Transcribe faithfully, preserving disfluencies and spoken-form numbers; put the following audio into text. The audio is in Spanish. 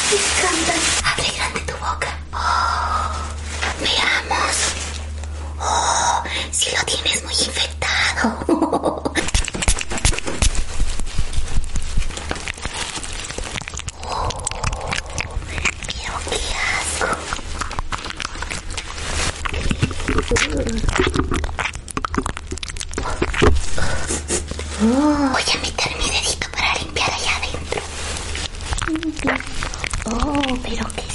Me encantan. Abre grande tu boca. Oh, veamos. Oh, si lo tienes muy infectado. Oh, pero qué asco. Oh, voy a meter mi dedito para limpiar allá adentro. Oh, pero qué